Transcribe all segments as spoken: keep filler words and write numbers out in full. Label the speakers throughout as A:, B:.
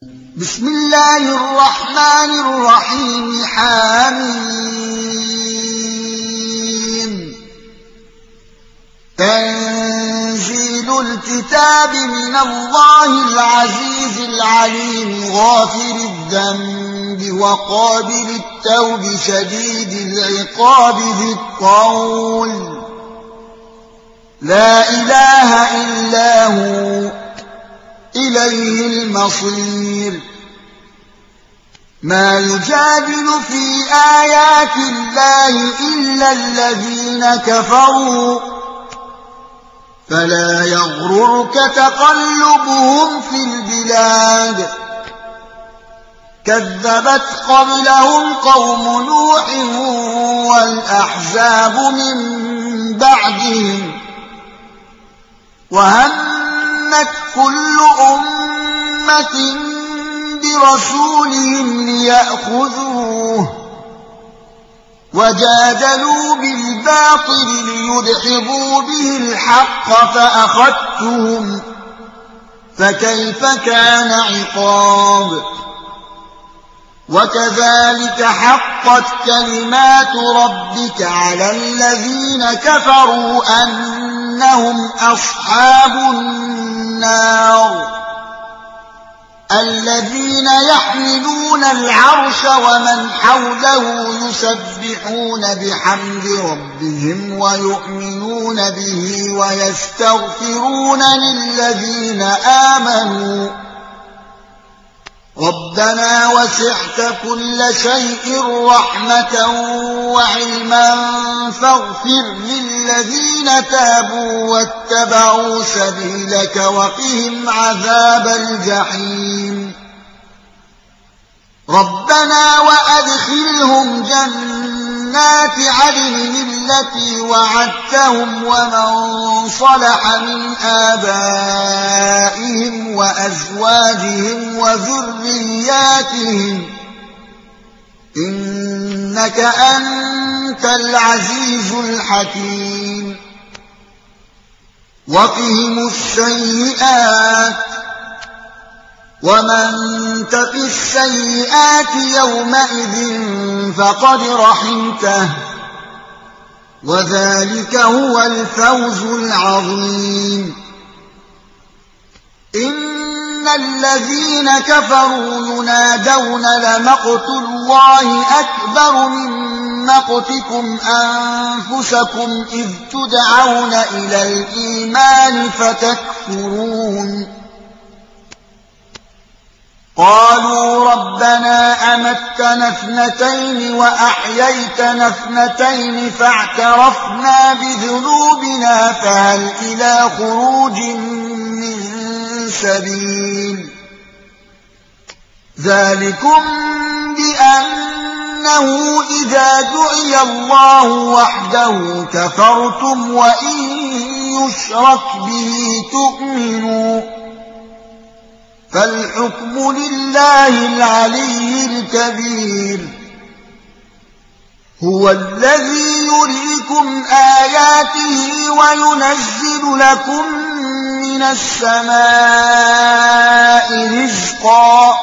A: بسم الله الرحمن الرحيم حميم تنزيل الكتاب من الله العزيز العليم غافر الذنب وقابل التوب شديد العقاب ذي الطول لا إله إلا هو إليه المصير ما يجادل في آيات الله إلا الذين كفروا فلا يغررك تقلبهم في البلاد كذبت قبلهم قوم نوح والأحزاب من بعدهم وهمت كل أمة برسولهم ليأخذوه وجادلوا بالباطل ليدحضوا به الحق فأخذتهم فكيف كان عقاب وكذلك حقت كلمات ربك على الذين كفروا أنهم أصحاب النار الذين يحملون العرش ومن حوله يسبحون بحمد ربهم ويؤمنون به ويستغفرون للذين آمنوا ربنا وسعت كل شيء رحمة وعلما فاغفر للذين تابوا واتبعوا سبيلك وقهم عذاب الجحيم ربنا وأدخلهم جنات عدن التي وعدتهم ومن صلح من آبائهم وأزواجهم وذرياتهم إنك أنت العزيز الحكيم وقهم السيئات ومن تق السيئات يومئذ فقد رحمته وذلك هو الفوز العظيم إن الذين كفروا ينادون لمقت الله أكبر من مقتكم أنفسكم إذ تدعون إلى الإيمان فتكفرون قالوا ربنا أمتنا اثنتين وأحييتنا اثنتين فاعترفنا بذنوبنا فهل إلى خروج من سبيل ذلكم بأنه إذا دعي الله وحده كفرتم وإن يشرك به تؤمنوا فالحكم لله العلي الكبير هو الذي يريكم آياته وينزل لكم من السماء رزقا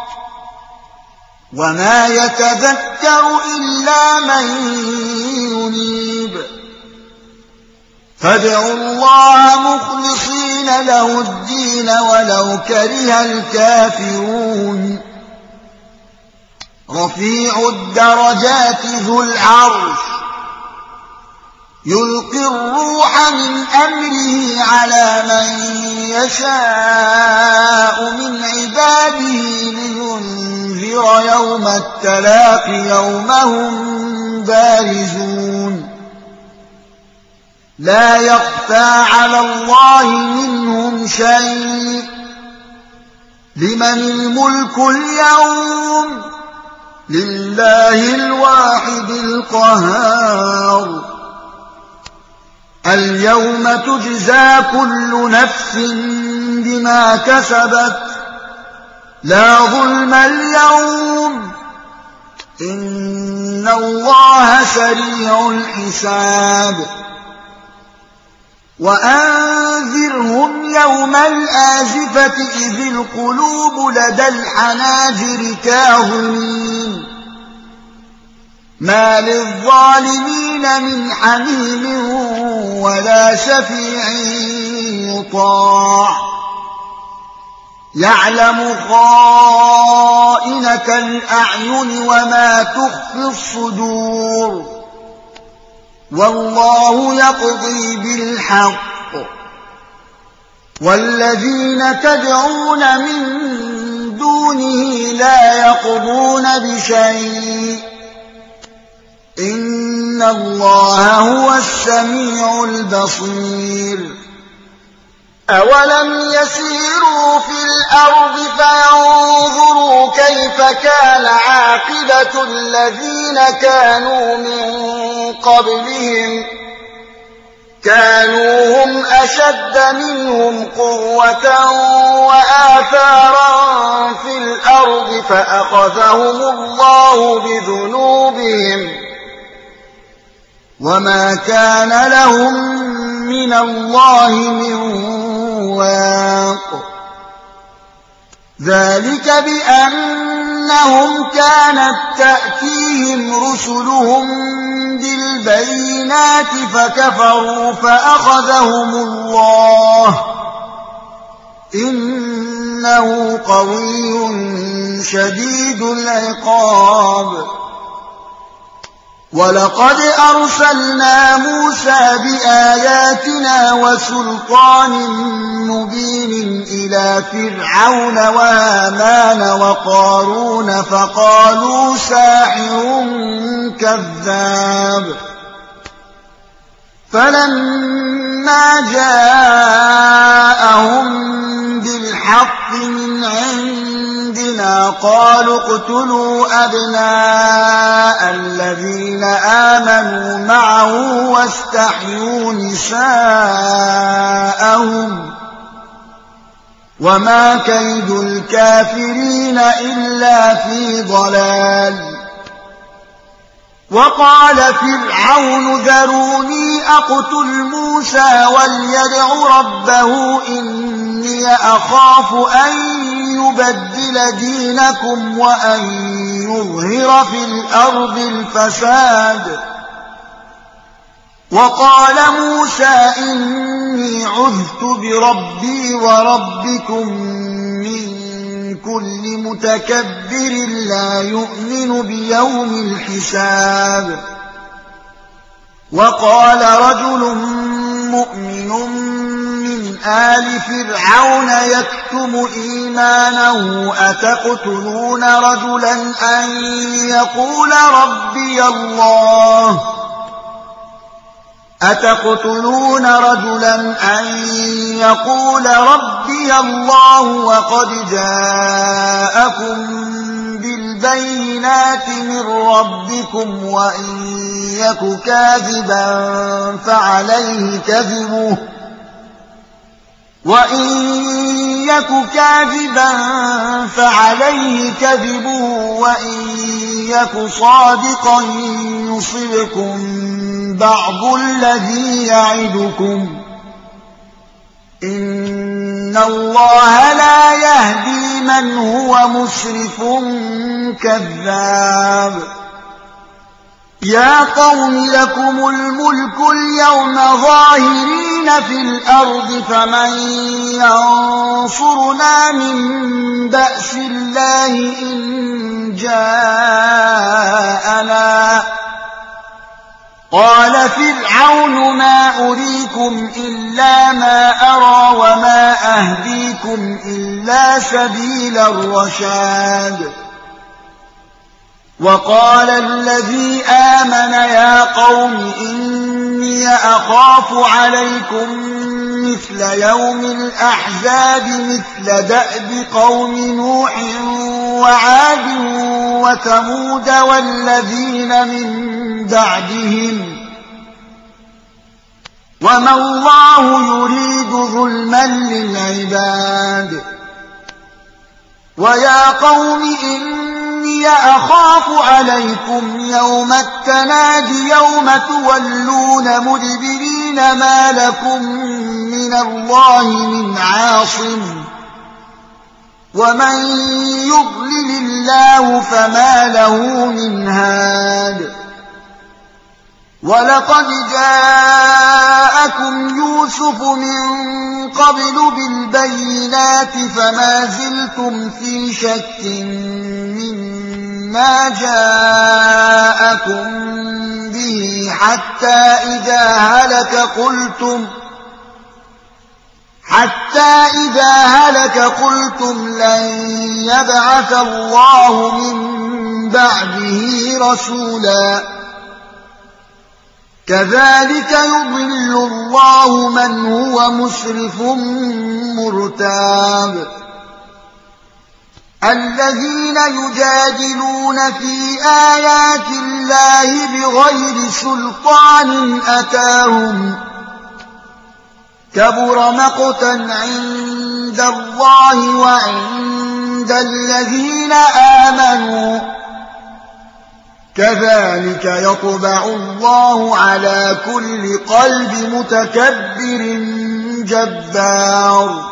A: وما يتذكر إلا من ينيب فادعوا الله مخلصين له الدين ولو كره الكافرون رفيع الدرجات ذو العرش يلقي الروح من أمره على من يشاء من عباده لينذر يوم التلاق يوم هم بارزون لا يخفى على الله منهم شيء لمن الملك اليوم لله الواحد القهار اليوم تجزى كل نفس بما كسبت لا ظلم اليوم إن الله سريع الحساب وأنذر وأنذرهم يوم الآزفة إذ القلوب لدى الحناجر كاظمين ما للظالمين من حميم ولا شفيع يطاع يعلم خائنة الأعين وما تخفي الصدور والله يقضي بالحق والذين تدعون من دونه لا يقضون بشيء إن الله هو السميع البصير أولم يسيروا في الأرض فينظروا كيف كان عاقبة الذين كانوا من قبلهم كانوا هم أشد منهم قوة وآثارا في الأرض فأخذهم الله بذنوبهم وما كان لهم من الله من واق ذلك بأنهم كانت تأتيهم رسلهم بالبينات فكفروا فأخذهم الله إنه قوي شديد العقاب ولقد أرسلنا موسى بآياتنا وسلطان مبين إلى فرعون وهامان وقارون فقالوا ساحر كذاب فلما جاءهم بالحق من عندنا قالوا اقتلوا أبناء الذين آمنوا معه واستحيوا نساءهم وما كيد الكافرين إلا في ضلال وقال فرعون ذروني أقتل موسى وليدع ربه إني أخاف أن يبدل دينكم وأن يظهر في الأرض الفساد وقال موسى إني عذت بربي وربكم من كل متكبر لا يؤمن بيوم الحساب وقال رجل مؤمن من آل فرعون يكتم إيمانه أتقتلون رجلا أن يقول ربي الله أتقتلون رجلا أن يقول ربي الله وقد جاءكم بالبينات من ربكم وإن يك كاذبا فعليه كذبه وإن يك كاذبا فعليه كذبه وإن يك صادقا يصبكم بعض الذي يعدكم إن الله لا يهدي من هو مسرف كذاب يا قوم لكم الملك اليوم ظاهرين في الأرض فمن ينصرنا من بأس الله إن جاءنا قال فرعون ما أريكم إلا ما أرى وما أهديكم إلا سبيل الرشاد وقال الذي آمن يا قوم إني أخاف عليكم مثل يوم الأحزاب مثل دأب قوم نوح وعاد وثمود والذين من بعدهم وما الله يريد ظلما للعباد ويا قوم إني أخاف عليكم يوم التناد يوم تولون مدبرين ما لكم من الله من عاصم ومن يضلل الله فما له من هاد ولقد جاءكم يوسف من قبل بالبينات فما زلتم في شك مما جاءكم به حتى إذا هلك قلتم حتى إذا هلك قلتم لن يبعث الله من بعده رسولا كذلك يضل الله من هو مسرف مرتاب الذين يجادلون في آيات الله بغير سلطان أتاهم كبر مقتا عند الله وعند الذين آمنوا كذلك يطبع الله على كل قلب متكبر جبار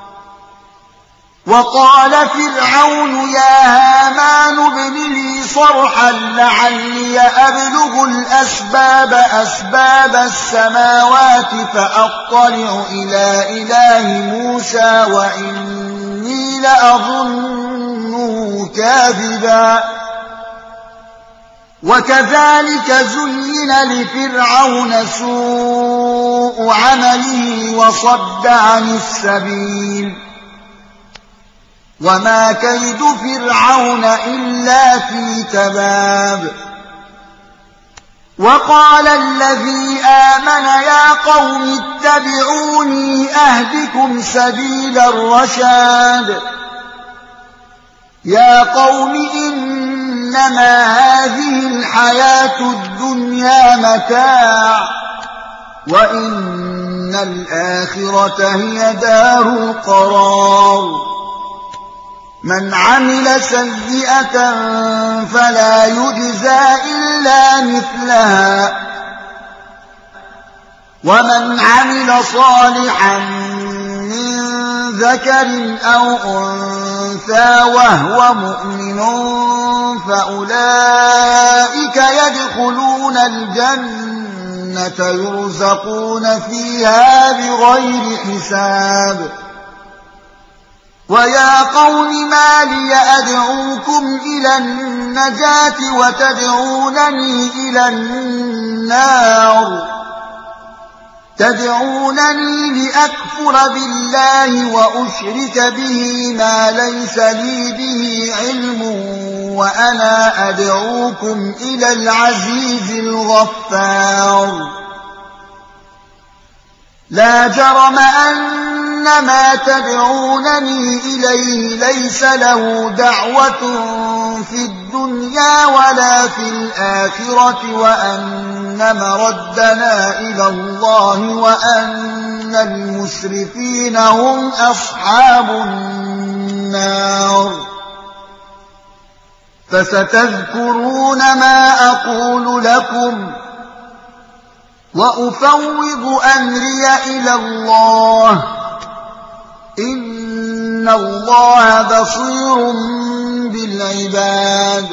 A: وقال فرعون يا هامان ابن لي صرحا لعلي أبلغ الأسباب أسباب السماوات فأطلع إلى إله موسى وإني لأظنه كاذبا وكذلك زين لفرعون سوء عمله وصد عن السبيل وما كيد فرعون إلا في تباب وقال الذي آمن يا قوم اتبعوني أهدكم سبيل الرشاد يا قوم إنما هذه الحياة الدنيا متاع وإن الآخرة هي دار القرار من عمل سيئة فلا يجزى إلا مثلها ومن عمل صالحا من ذكر أو أنثى وهو مؤمن فأولئك يدخلون الجنة يرزقون فيها بغير حساب ويا قوم ما لي أدعوكم إلى النجاة وتدعونني إلى النار تدعونني لأكفر بالله وأشرك به ما ليس لي به علم وأنا أدعوكم إلى العزيز الغفار لا جرم أن ما تدعونني إليه ليس له دعوة في الدنيا ولا في الآخرة وأن مردنا إلى الله وأن المسرفين هم أصحاب النار فستذكرون ما أقول لكم وأفوض أمري إلى الله إن الله بصير بالعباد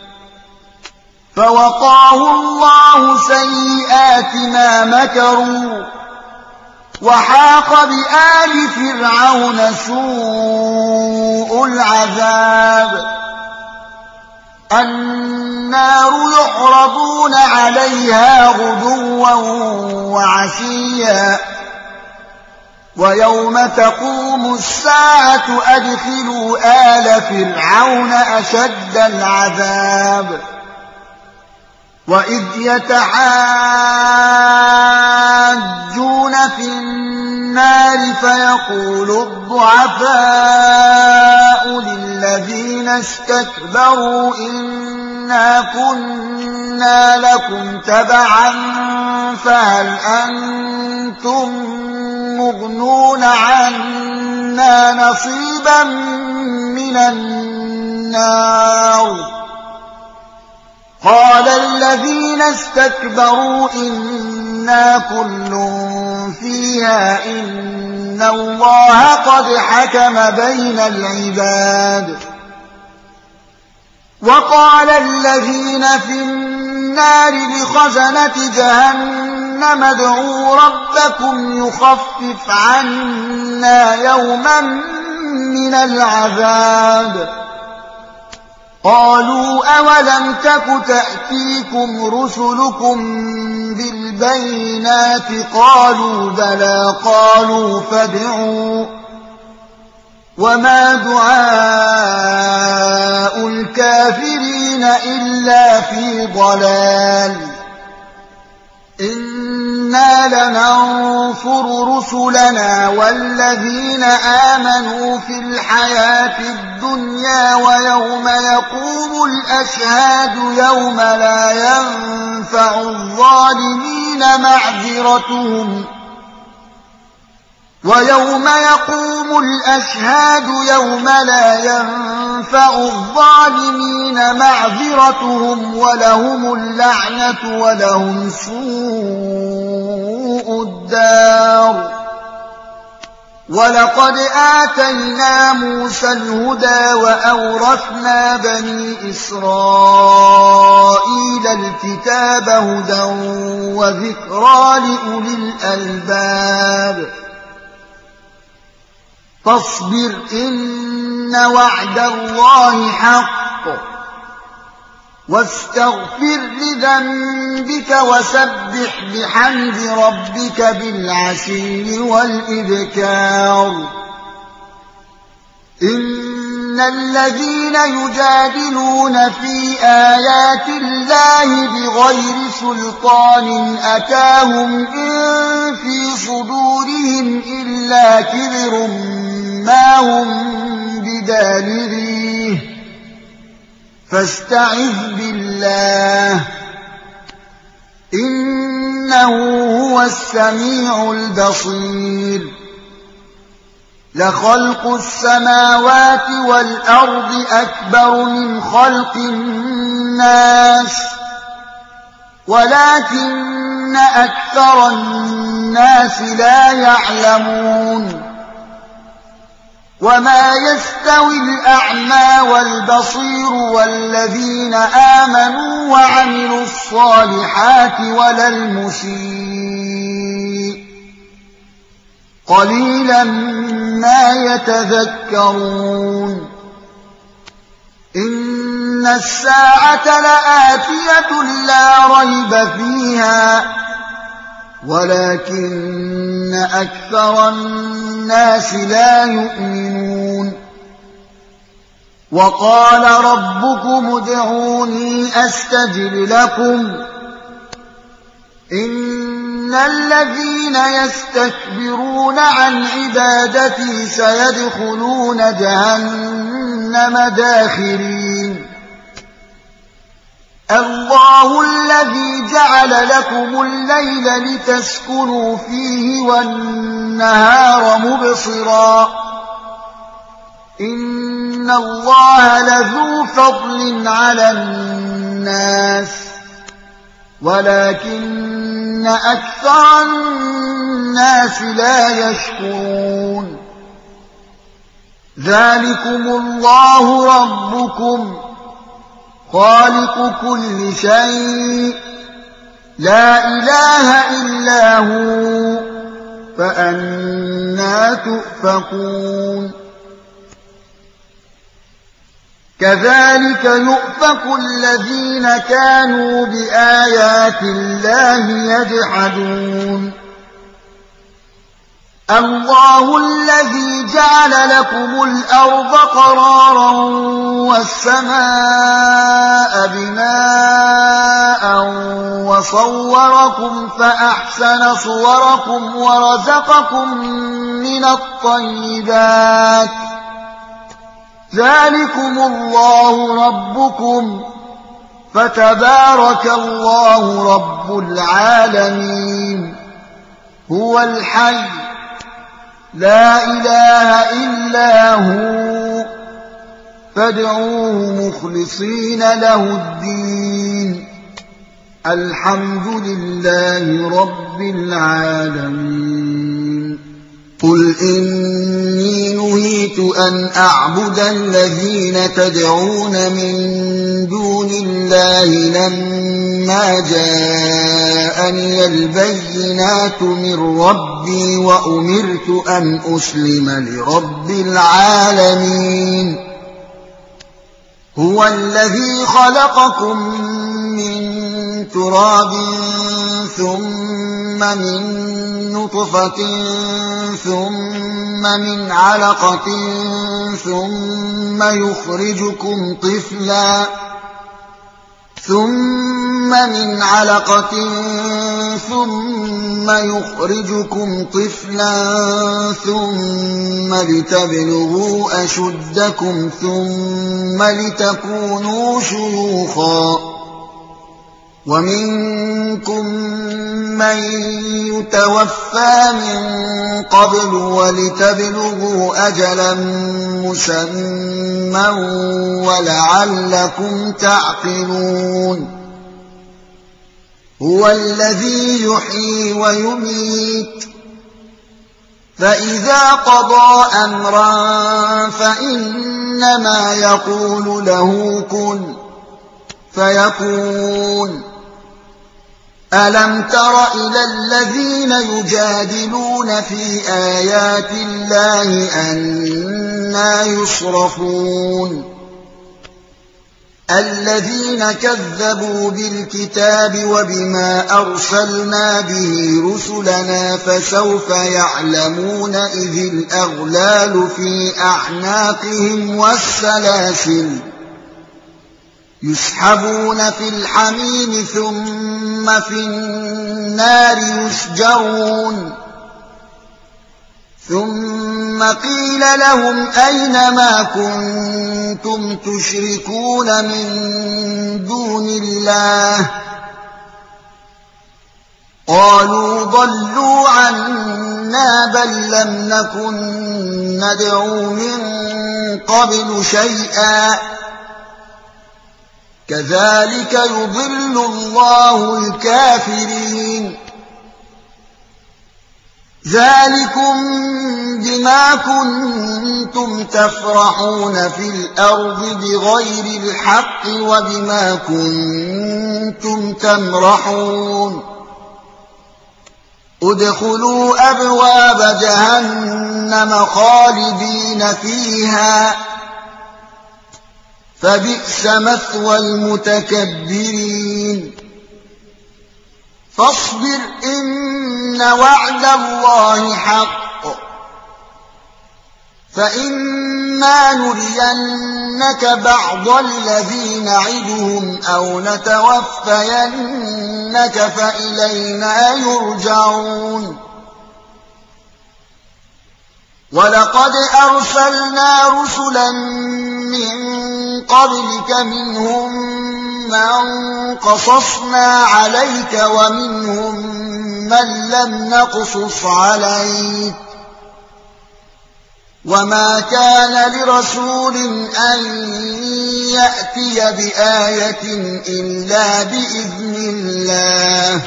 A: فوقاه الله سيئات ما مكروا وحاق بآل فرعون سوء العذاب النار يعرضون عليها غدوا وعشيا ويوم تقوم الساعة أدخلوا آل فرعون أشد العذاب وإذ يتحاجون في النار فيقول الضعفاء للذين استكبروا إنا كنا لكم تبعا فهل أنتم مغنون عنا نصيبا من النار قال الذين استكبروا إنا كل فيها إن الله قد حكم بين العباد. وقال الذين في النار لخزنة جهنم ادعوا ربكم يخفف عنا يوما من العذاب. قالوا أولم تك تأتيكم رسلكم بالبينات قالوا بلى قالوا فادعوا وما دعاء الكافرين إلا في ضلال. إنا لننصر رسلنا والذين آمنوا في الحياة الدنيا ويوم يقوم الأشهاد يوم لا ينفع الظالمين معذرتهم ويوم يقوم الأشهاد يوم لا ينفع الظالمين معذرتهم ولهم اللعنة ولهم سوء الدار. ولقد آتينا موسى الهدى وأورثنا بني إسرائيل الكتاب هدى وذكرى لأولي الألباب. فاصبر إن وعد الله حق واستغفر لذنبك وسبح بحمد ربك بالعشي والإبكار. إن الذين يجادلون في آيات الله بغير سلطان أتاهم إن في صدورهم إلا كبر ما هم بدالريه فاستعذ بالله إنه هو السميع البصير. لخلق السماوات والأرض أكبر من خلق الناس ولكن أكثر الناس لا يعلمون. وما يستوي الأعمى والبصير والذين آمنوا وعملوا الصالحات ولا المسيء قليلا ما يتذكرون. إن الساعة لآتية لا ريب فيها ولكن أكثر الناس لا يؤمنون. وقال ربكم ادعوني أستجب لكم إن الذين يستكبرون عن عبادتي سيدخلون جهنم داخرين. الله الذي جعل لكم الليل لتسكنوا فيه والنهار مبصرا إن الله لذو فضل على الناس ولكن أكثر الناس لا يشكرون. ذلكم الله ربكم خالق كل شيء لا إله إلا هو فأنى تؤفكون. كذلك يؤفك الذين كانوا بآيات الله يجحدون. الله الذي جعل لكم الأرض قرارا والسماء بناء وصوركم فأحسن صوركم ورزقكم من الطيبات ذلكم الله ربكم فتبارك الله رب العالمين. هو الحي لا إله إلا هو فادعوه مخلصين له الدين الحمد لله رب العالمين. قل إني نهيت أن أعبد الذين تدعون من دون الله لما جاءني البينات من ربي وأمرت أن أسلم لرب العالمين. هو الذي خلقكم من تراب ثم من نطفة ثم من علقة ثم يخرجكم طفلا ثم من علقة ثم يخرجكم طفلا ثم لتبلغوا أشدكم ثم لتكونوا شيوخا ومنكم من يتوفى من قبل ولتبلغوا أجلا مسمى ولعلكم تعقلون. هو الذي يحيي ويميت فإذا قضى أمرا فإنما يقول له كن فيكون. ألم تر إلى الذين يجادلون في آيات الله أنى يصرفون الذين كذبوا بالكتاب وبما أرسلنا به رسلنا فسوف يعلمون إذ الأغلال في أعناقهم والسلاسل يسحبون في الحميم ثم في النار يسجرون. ثم قيل لهم أين ما كنتم تشركون من دون الله قالوا ضلوا عنا بل لم نكن ندعو من قبل شيئا كذلك يضل الله الكافرين. ذلكم بما كنتم تفرحون في الأرض بغير الحق وبما كنتم تمرحون. ادخلوا أبواب جهنم خالدين فيها فبئس مثوى المتكبرين. فاصبر إن وعد الله حق فإما نرينك بعض الذي نعدهم أو نتوفينك فإلينا يرجعون. ولقد أرسلنا رسلا من قبلك منهم من قصصنا عليك ومنهم من لم نقصص عليك وما كان لرسول أن يأتي بآية إلا بإذن الله.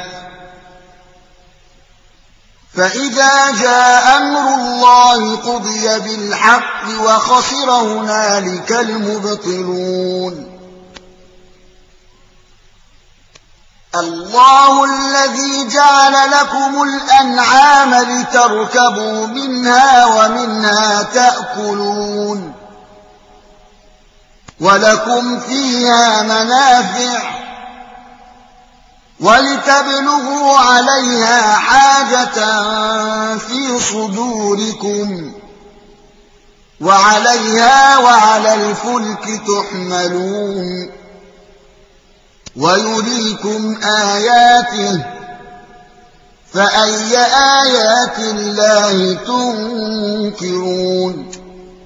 A: فإذا جاء أمر الله قضي بالحق وخسر هنالك المبطلون. الله الذي جعل لكم الأنعام لتركبوا منها ومنها تأكلون ولكم فيها منافع ولتبلغوا عليها حاجة في صدوركم وعليها وعلى الفلك تحملون ويريكم آياته فأي آيات الله تنكرون.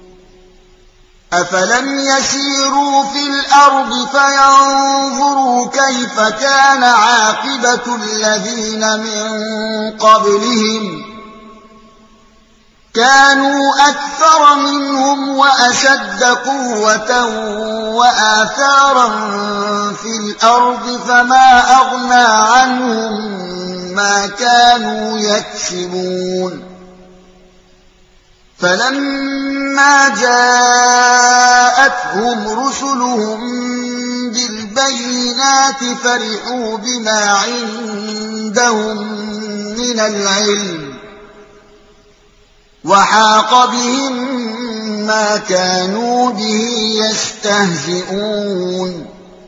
A: أفلم يسيروا في الأرض فينظروا كيف كان عاقبة الذين من قبلهم كانوا أكثر منهم وأشد قوة وآثارا في الأرض فما أغنى عنهم ما كانوا يكسبون فلما جاءتهم رسلهم بالبينات فرحوا بما عندهم من العلم وحاق بهم ما كانوا به يستهزئون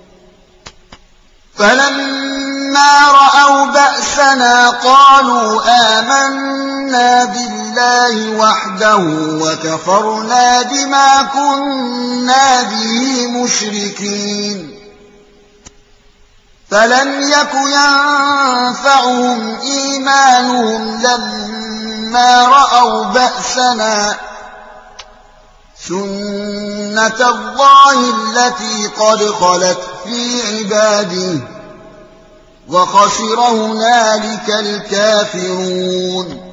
A: فلما رأوا بأسنا قالوا آمنا بالله وحده وكفرنا بما كنا به مشركين فلم يك ينفعهم إيمانهم لما رأوا بأسنا سنة الله التي قد خلت في عباده وخسر هنالك الكافرون